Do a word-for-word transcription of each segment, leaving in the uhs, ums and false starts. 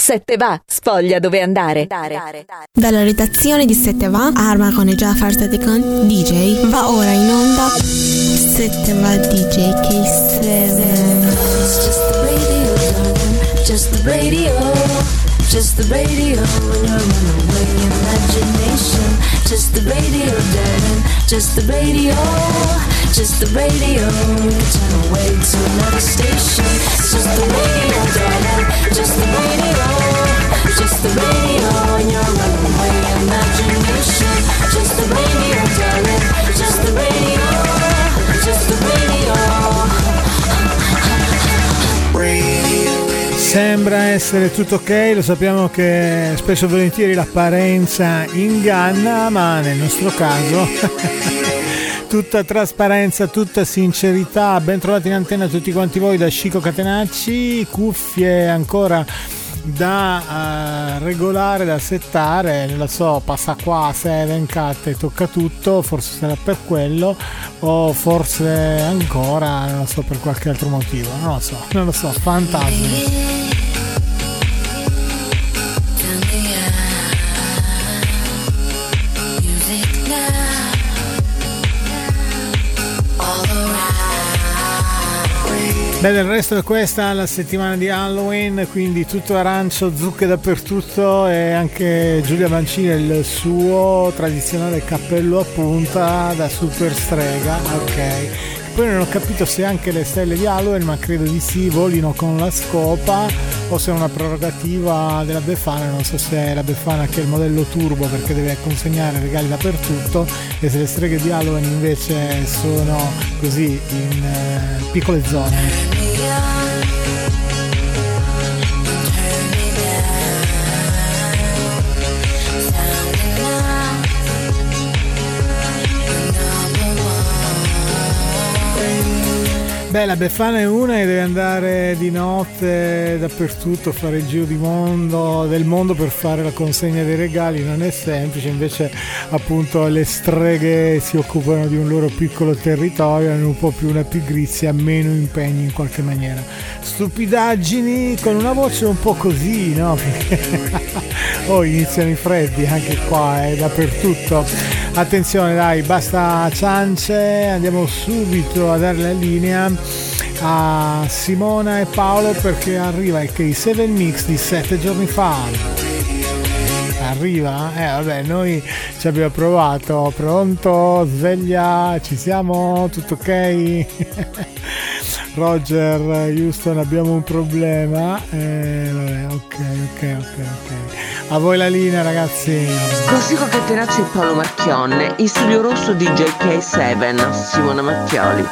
Sette va, sfoglia dove andare. Dalla redazione di Sette va, Arma con Jafar Satikon, D J, va ora in onda Sette va D J K sette. Just the radio, just the radio, when you're runaway imagination. Just the radio, darling, just the radio, just the radio. Turn away to another station. It's just the radio, darling, just the radio, just the radio, when you're runaway imagination. Just the radio, darling, just the radio, just the radio. Radio. Sembra essere tutto ok, lo sappiamo che spesso e volentieri l'apparenza inganna, ma nel nostro caso tutta trasparenza, tutta sincerità. Ben trovati in antenna tutti quanti voi da Chico Catenacci, cuffie ancora da uh, regolare, da settare, non lo so, passa qua, Seven Cat e tocca tutto, forse sarà per quello o forse ancora, non lo so, per qualche altro motivo, non lo so, non lo so, fantasmi. Beh, del resto è questa la settimana di Halloween, quindi tutto arancio, zucche dappertutto e anche Giulia Mancini il suo tradizionale cappello a punta da super strega, ok. Poi non ho capito se anche le stelle di Halloween, ma credo di sì, volino con la scopa o se è una prerogativa della Befana. Non so se è la Befana che è il modello turbo perché deve consegnare regali dappertutto e se le streghe di Halloween invece sono così in eh, piccole zone. Beh, la Befana è una e deve andare di notte dappertutto, fare il giro di mondo, del mondo per fare la consegna dei regali, non è semplice, invece appunto le streghe si occupano di un loro piccolo territorio, hanno un po' più una pigrizia, meno impegni in qualche maniera. Stupidaggini con una voce un po' così, no? Oh, iniziano i freddi anche qua, è eh, dappertutto. Attenzione, dai, basta ciance, andiamo subito a dare la linea a Simona e Paolo perché arriva il K sette Mix di sette giorni fa. Arriva? Eh vabbè, noi ci abbiamo provato. Pronto? Sveglia? Ci siamo? Tutto ok? Roger, Houston, abbiamo un problema. Eh, vabbè, ok, ok, ok, ok. A voi la linea, ragazzi. Con Chico Catenacci e Paolo Marchionne, in studio rosso D J K sette, Simona Mattioli.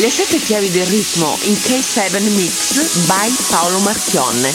Le sette chiavi del ritmo in K sette Mix by Paolo Marchionne.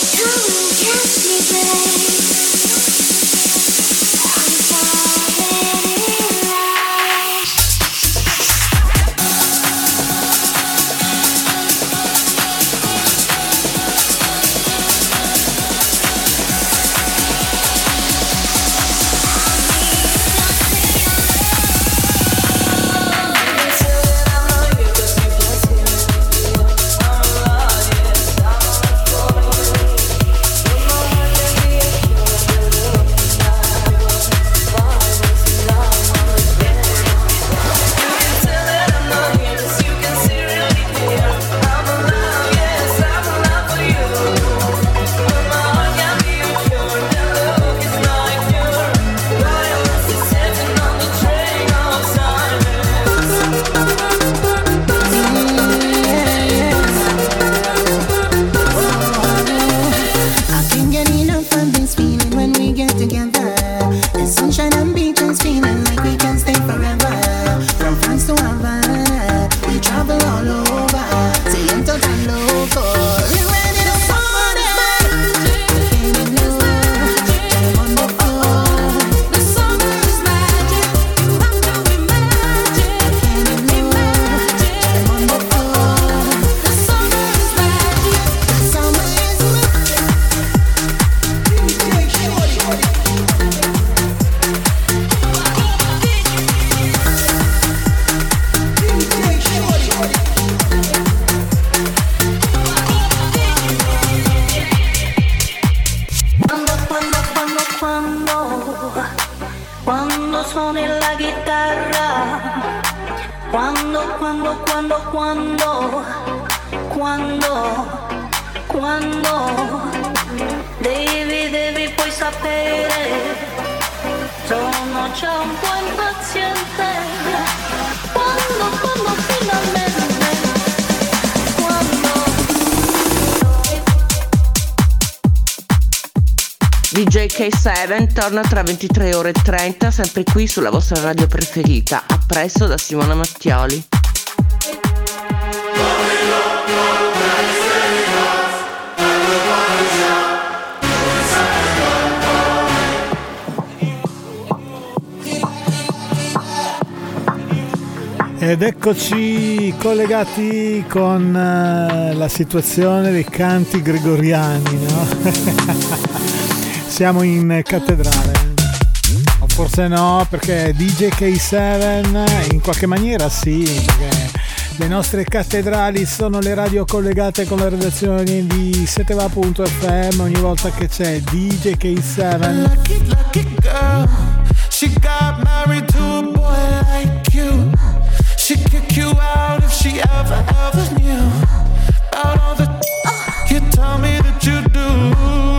D J K sette torna tra ventitré ore e trenta, sempre qui sulla vostra radio preferita. A presto da Simona Mattioli. Ed eccoci collegati con uh, la situazione dei canti gregoriani, no? Siamo in cattedrale, o forse no, perché D J K sette in qualche maniera sì, perché le nostre cattedrali sono le radio collegate con la redazione di seteva punto effe emme ogni volta che c'è D J K sette. Lucky, lucky girl, she got married to a boy like you. She'd kick you out if she ever, ever knew about all the you tell me that you do.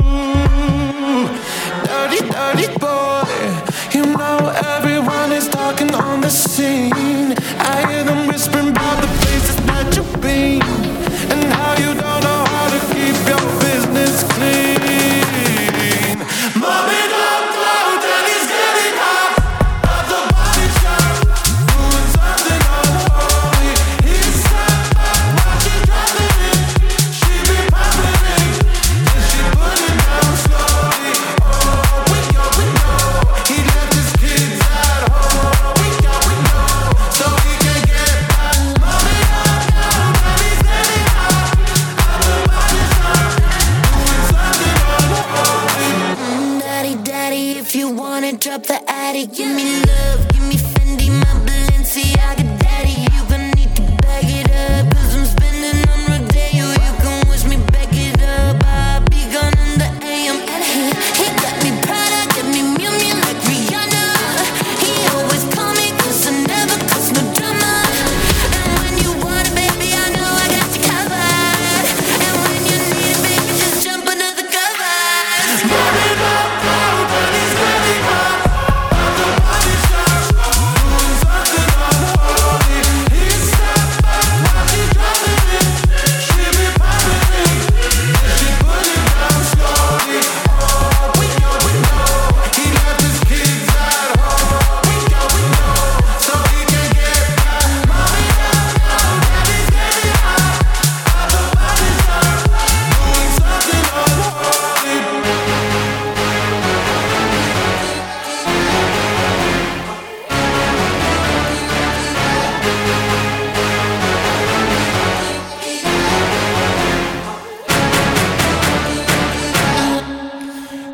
Dirty, dirty boy, you know everyone is talking on the scene. I hear them whispering about the places that you've been and how you don't know how to keep your business clean. Mommy, don't throw, Daddy's getting hot. At the body shop, doing something unholy. He's sat back while she dropping it. She be popping it, then she put it down slowly. Oh, we go, we know. He left his kids at home. We go, we know. So he can get back. Mommy, don't know, Daddy's getting hot. At the body shop, doing something unholy. Mm, daddy, daddy, if you wanna drop the attic, give me love, give me Fendi, my Balenciaga, daddy. You gon' need to bag it up, cause I'm spending on Rodeo. You can wish me back it up, I'll be gone in the A M. And he, he got me Prada, got me Miu Miu like Rihanna. He always call me cause I never cause no drama. And when you want it, baby, I know I got you covered. And when you need it, baby, just jump under the covers. Mommy, don't throw, Daddy's getting hot. At the body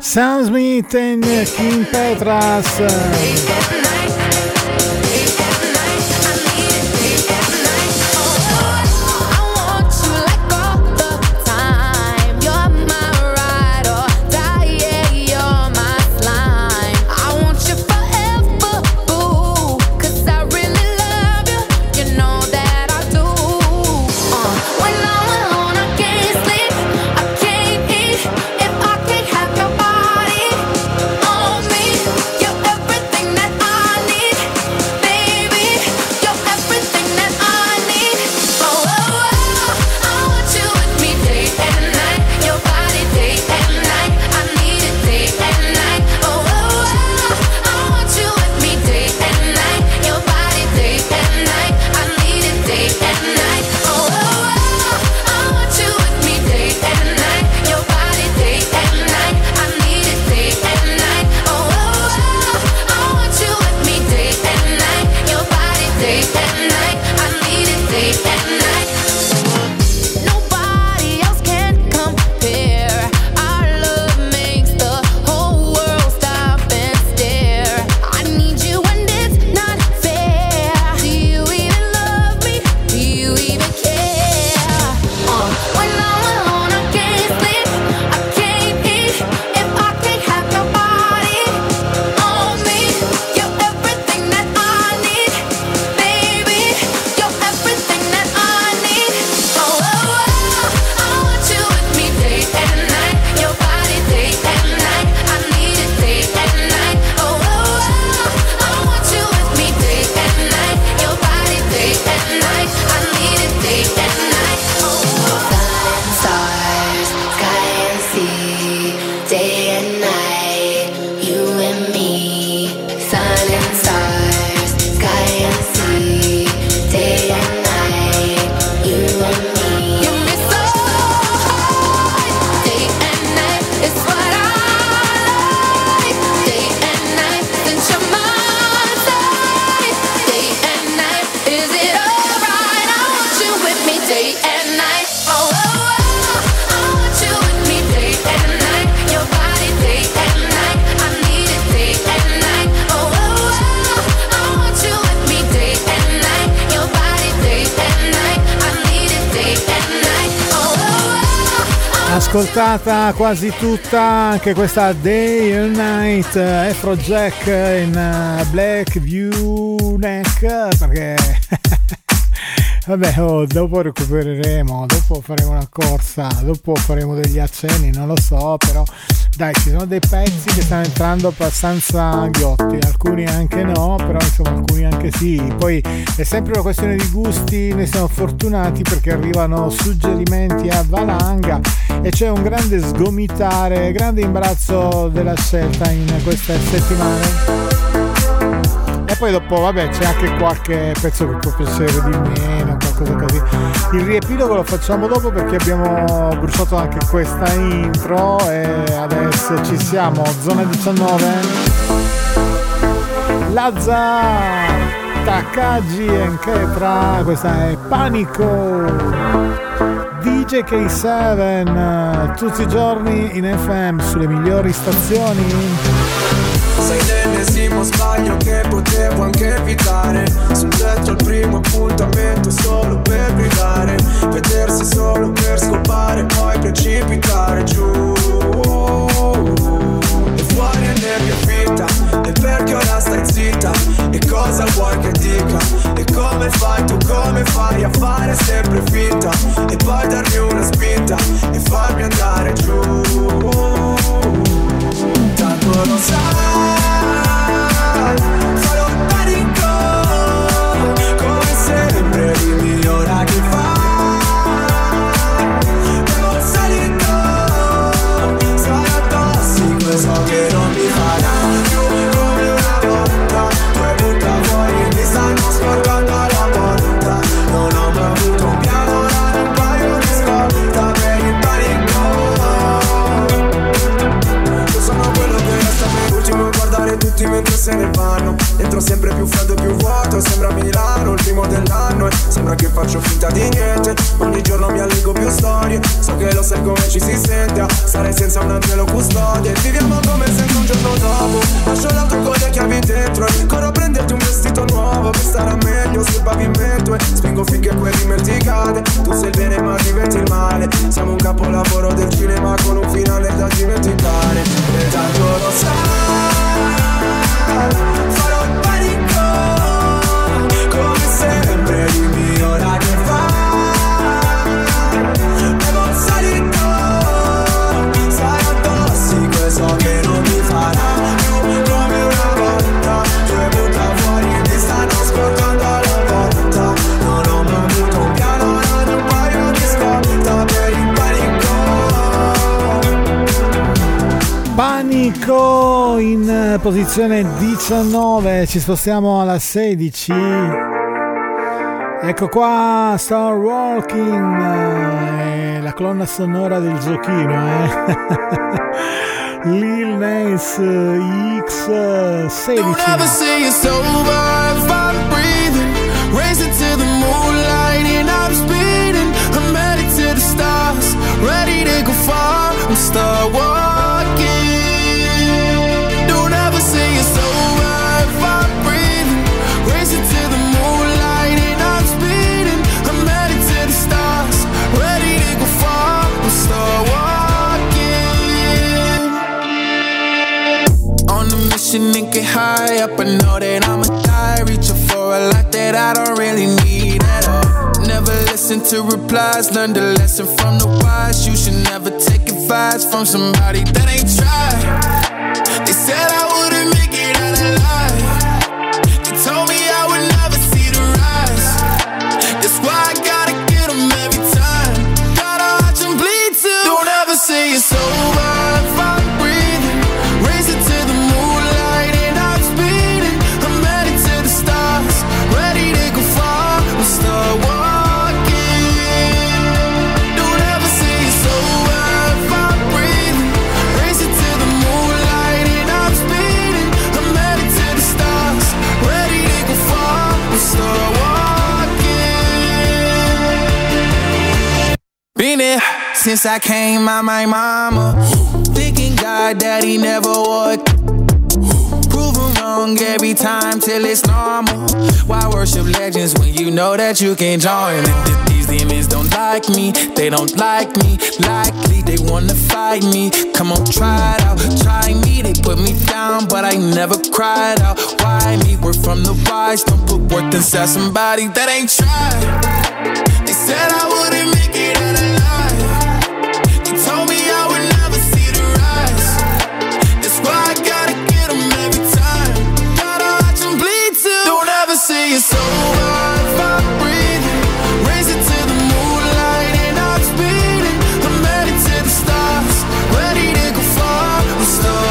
Sam Smith e Kim Petras. Ascoltata quasi tutta anche questa Day and Night, Afrojack in Black View Neck, perché vabbè, oh, dopo recupereremo, dopo faremo una corsa, dopo faremo degli accenni, non lo so, però dai, ci sono dei pezzi che stanno entrando abbastanza ghiotti, alcuni anche no, però insomma alcuni anche sì. Poi è sempre una questione di gusti, ne siamo fortunati perché arrivano suggerimenti a valanga e c'è un grande sgomitare, grande imbarazzo della scelta in queste settimane. E poi dopo vabbè c'è anche qualche pezzo che può piacere di meno, qualcosa così. Il riepilogo lo facciamo dopo perché abbiamo bruciato anche questa intro e adesso ci siamo. Zona diciannove, Lazza, Takagi e Ketra, questa è Panico. D J K sette tutti i giorni in F M sulle migliori stazioni. Sei l'ennesimo sbaglio che potevo anche evitare. Sul letto al primo appuntamento solo per gridare, vedersi solo per scopare, poi precipitare giù. E fuori è nebbia fitta, e perché ora stai zitta? E cosa vuoi che dica? E come fai tu, come fai a fare sempre finta? E poi darmi una spinta e farmi andare giù. Tanto lo sai, farò panico, come sempre dimmi ora che fai. Devo salito, sarà tossico e so che non mi farà più come una volta. Due butta fuori mi stanno scorgando la porta. Non ho mai avuto un piano, ora un paio di scorta per il panico. Io sono quello che resta per ultimo, guardare tutti mentre se ne vanno. Entro sempre più freddo e più vuoto, sembra Milano, il primo dell'anno. E se sembra che faccio finta di niente. Ogni giorno mi allego più storie, so che lo sai come ci si sente a stare senza un angelo custode. Viviamo come senza un giorno dopo, lascio l'auto con le chiavi dentro e corro a prenderti un vestito nuovo che starà meglio sul pavimento e spingo finché quel rimel ti cade. Tu sei il bene ma diventi il male, siamo un capolavoro del cinema con un finale da dimenticare. E tanto lo sai, farò il panico, come sempre dimmi ora che fai. Bevo il solito, sarai tossico e so che non mi farà più come una volta. Tu hai butta fuori, mi stanno scortando la porta. Non ho mai avuto un piano, non un paio di scorta per il panico. Panico in posizione diciannove, ci spostiamo alla sedici. Ecco qua Star Walking, eh, la colonna sonora del giochino, eh. Lil Nas X sedici. Don't ever say it's over if I'm breathing. Racing to the moonlight and I'm speeding. I'm headed to the stars, ready to go far. I'm star walking. Don't ever say it's over if I'm breathing. Racing to the moonlight and I'm speeding. I'm headed to the stars, ready to go far. I'm star walking. On a mission and get high up, I know that I'ma die. Reaching for a lot that I don't really need at all. Never listen to replies, learn the lesson from the wise. You should never take advice from somebody that ain't tried. They said I wouldn't make it out alive. They told me I would never see the rise. That's why I gotta get them every time. Gotta watch them bleed too. Don't ever say it's over if I'm breathing. Racing to the moonlight and I'm speeding. I'm headed to the stars, ready to go far. I'm star walking. Don't ever say it's over if I'm breathing. Racing to the moonlight and I'm speeding. I'm headed to the stars, ready to go far. I'm star walking. Been there since I came out my mama. Thinking God that he never would. Proven wrong every time till it's normal. Why worship legends when you know that you can't join? And these demons don't like me, they don't like me. Likely they wanna fight me. Come on, try it out, try me. They put me down, but I never cried out. Why me? We're from the wise. Don't put worth inside somebody that ain't tried. They said I wouldn't make it out alive. They told me I would never see the rise. That's why I gotta get them every time. Gotta watch them bleed too. Don't ever say it's over if I'm breathing. Racing to the moonlight and I'm speeding. I'm headed to the stars, ready to go far. I'm star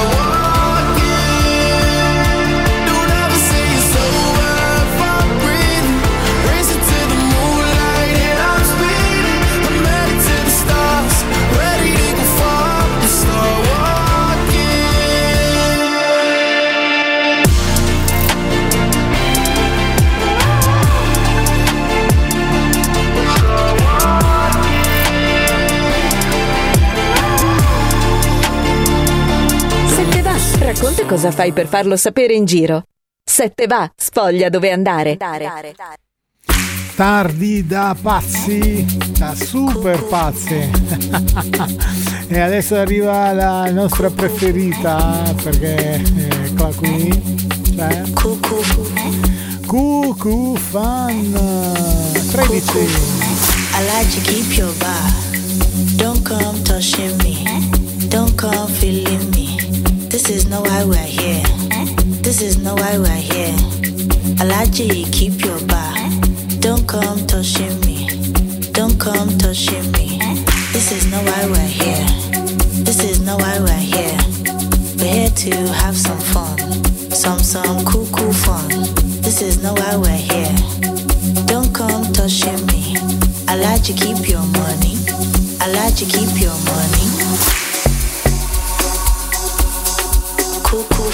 walking. Don't ever say it's over if I'm breathing. Racing to the moonlight and I'm speeding. I'm headed to the stars, ready to go far. I'm star walking. Sette va, racconta cosa fai per farlo sapere in giro. Sette va, sfoglia dove andare. Tardi da pazzi, da super pazzi. E adesso arriva la nostra preferita, perché eh, qua qui c'è Cuckoo Fan tredici. I like to keep your bar. Don't come touching me. Don't come feeling me. This is not why we're here. This is not why we're here. I like to keep your bar. Don't come touching me. Don't come touching me. This is not why we're here. This is not why we're here. We're here to have some fun. Some, some cool, cool fun. This is not why we're here. Don't come touching me. I like to keep your money. I like to keep your money. Cool, cool.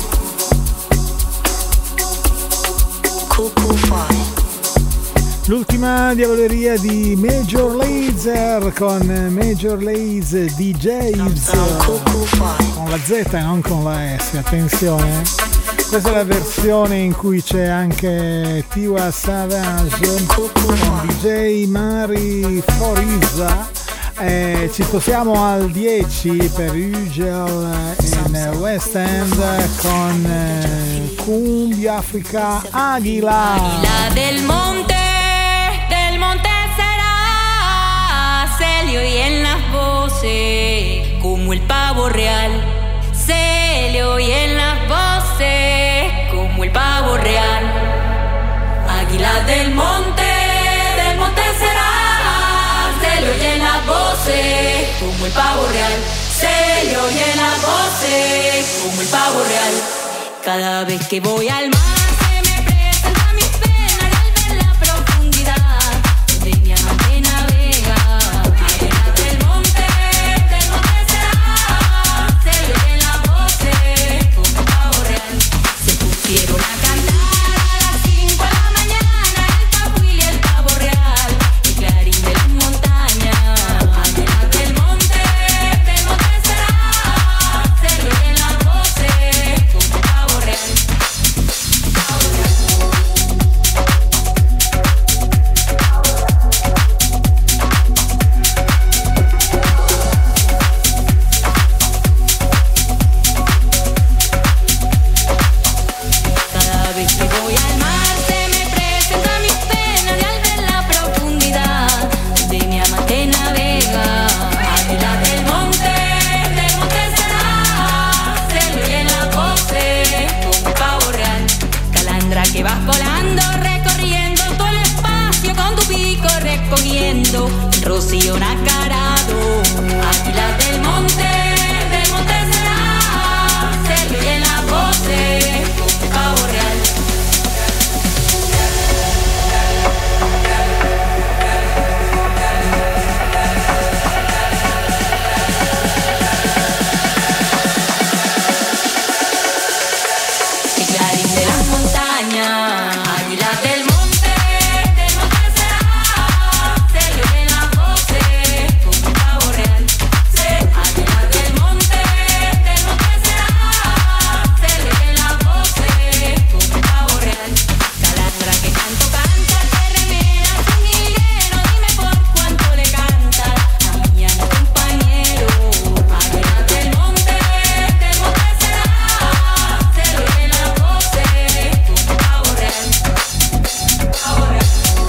Cool, cool fun. L'ultimo L'ultima diavoleria di Major Lazer con Major Lazer D Js con la Z e non con la S, attenzione. Questa è la versione in cui c'è anche Tiwa Savage con D J Mari Foriza. Eh, ci spostiamo al dieci per Ugel in West End con eh, Cumbia Africa Águila. Águila del monte, del monte será, se le oyen las voces como el pavo real, se le oyen las voces como el pavo real. Águila del monte, del monte será, se le oyen las voces como el pavo real, se le oyen las voces como el pavo real. Cada vez que voy al mar se me presenta mis penas al ver la profundidad de mi amante navega. Arena del monte, del monte será, se le oyen las voces como el pavo real. Se pusieron a cantar a las cinco de la mañana el papuil y el pavo real, el clarín de las montañas. Arena del monte, del monte será, se le oyen las voces como el pavo real. Cada vez que voy al mar se me presenta mis penas y al ver la profundidad de mi amante navega. Águila del monte, del monte será, se le oyen las voces como el pavo real. Calandra que vas volando, recorriendo todo el espacio con tu pico recogiendo el rocío nacarado. Águila del monte, del monte será, se le oyen las voces como el pavo real. El clarín de las montañas, águila del monte, del monte será, se le oyen las voces como el pavo real. Águila del monte, del monte será, se le oyen las voces como el pavo real. Calandra que canto canta, te remeras un higuero, dime por cuánto le cantas a mi año compañero. Águila del monte, del monte será, se le oyen las voces como el pavo real. Pavo real.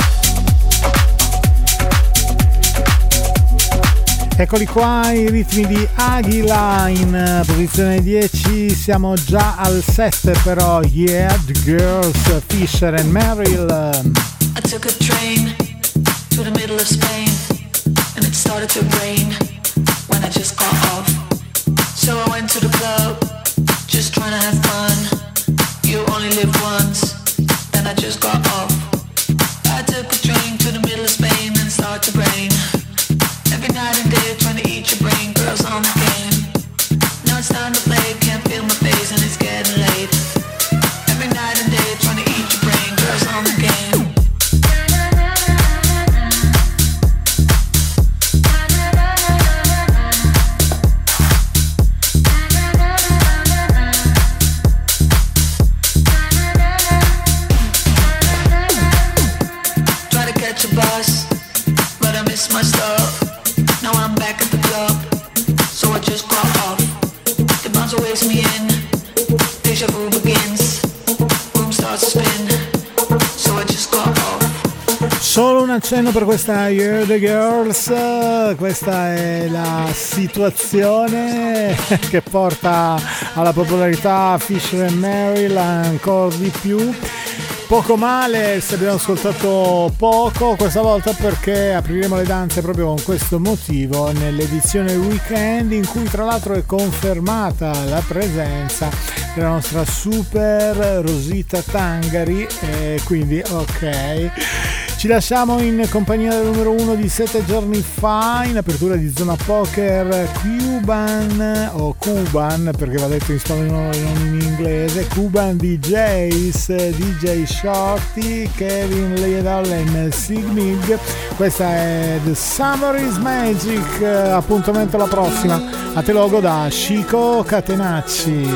Eccoli qua i ritmi di Águila in eh, posizione dieci, siamo già al sette però. Yeah, The Girls, Fisher and Merrill. I took a train to the middle of Spain, and it started to rain when I just got off. So I went to the club, just trying to have fun. You only live once, then I just got off. I took a train to the middle of Spain, and it started to rain. Every night and day trying to eat your brain, girls on the game. Now it's time to play, can't feel my face and it's getting late. Every night and day trying to eat your brain, girls on the game. Try to catch a bus, but I missed my stop. Now I'm back at the club, so I just got off. The bouncer wakes me in, deja vu begins. Room starts to spin, so I just got off. Solo un accenno per questa You're the Girls, questa è la situazione che porta alla popolarità Fisher and Merrill ancora di più. Poco male se abbiamo ascoltato poco questa volta, perché apriremo le danze proprio con questo motivo nell'edizione weekend, in cui tra l'altro è confermata la presenza della nostra super Rosita Tangari, e quindi ok. Ci lasciamo in compagnia del numero uno di sette giorni fa, in apertura di Zona Poker, Cuban o Cuban perché va detto in spagnolo e non in inglese, Cuban D Js, D J Shorty, Kevin Liedal e Sigmig. Questa è The Summer is Magic. Appuntamento alla prossima. A te logo da Chico Catenacci.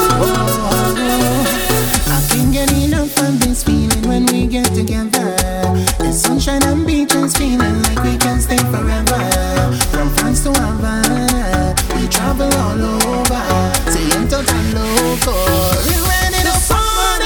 When we get together, the sunshine and beaches feeling like we can stay forever. From France to Havana, we travel all over, saying total loco. We're ready to party.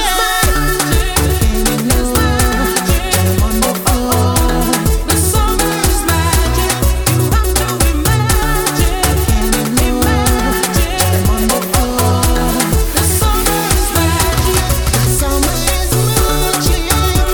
The summer is magic. You have to imagine. Imagine. The summer is magic. The summer is magic.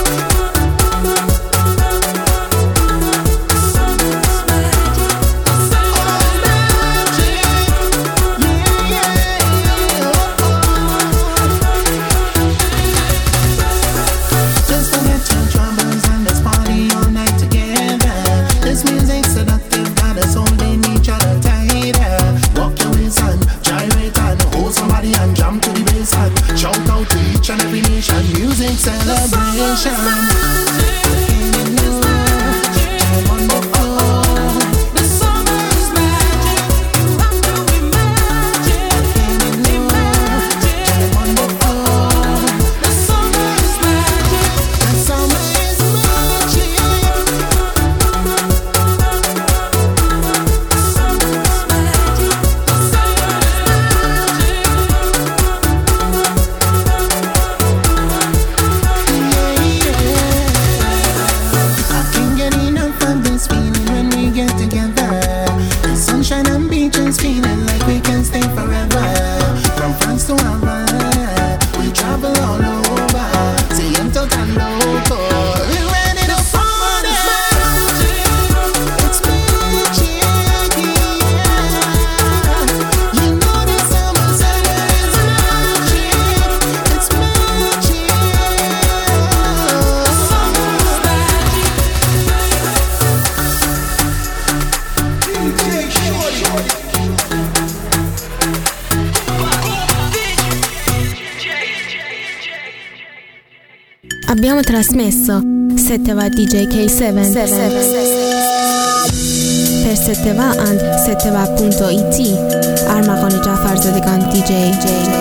Abbiamo trasmesso sette va D J K sette per sette va and sette va punto it. Arma con Jafar Zadigan D J